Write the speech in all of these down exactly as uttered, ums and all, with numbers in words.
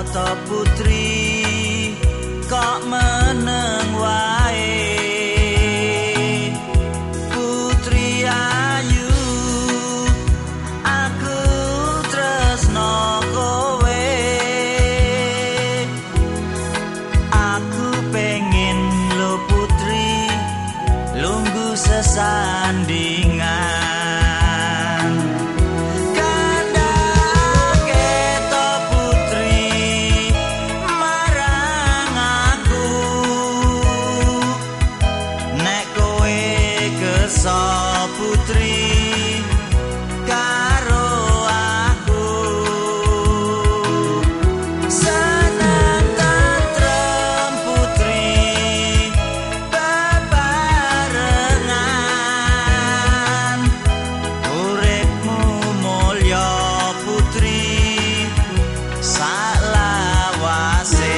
to putri kok meneng wae. Putri ayu aku tresno kowe, aku pengen lo putri lungguh sesandingan. Putri karo aku seneng tentrem putri bebarengan, uripmu mulya putri salawase.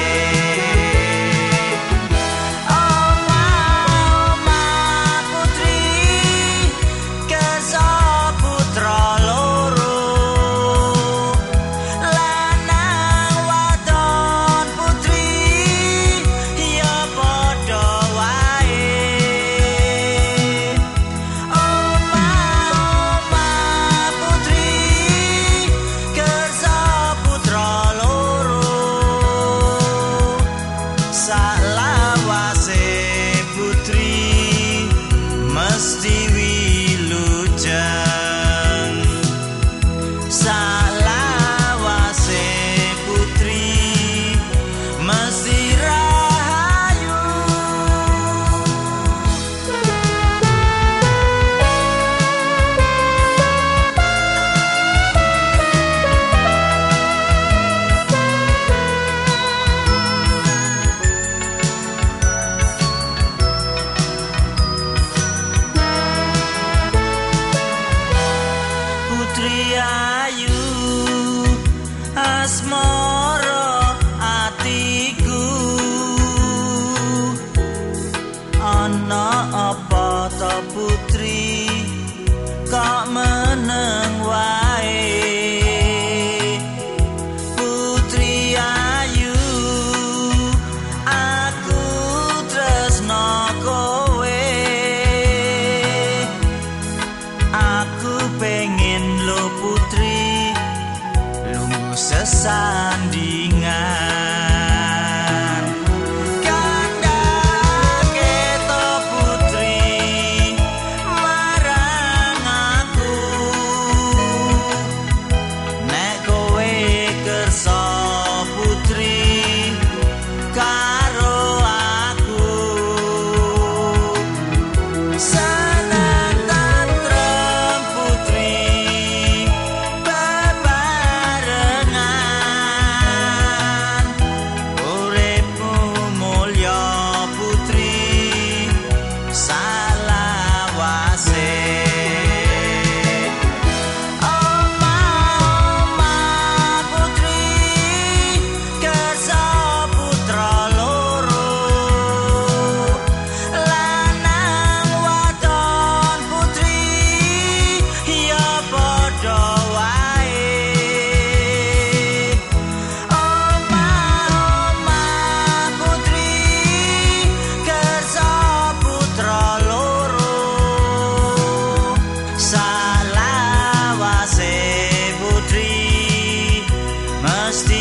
Mesti wilujeng salawase putri mesti rahayu. Putri ayu asmara atiku, ana apa to putri kok meneng wae. Putri ayu aku tresno kowe, aku pengen lo putri lungguh sesandingan. Kandhake to putri marang aku, nek kowe kersa putri karo aku. Mesti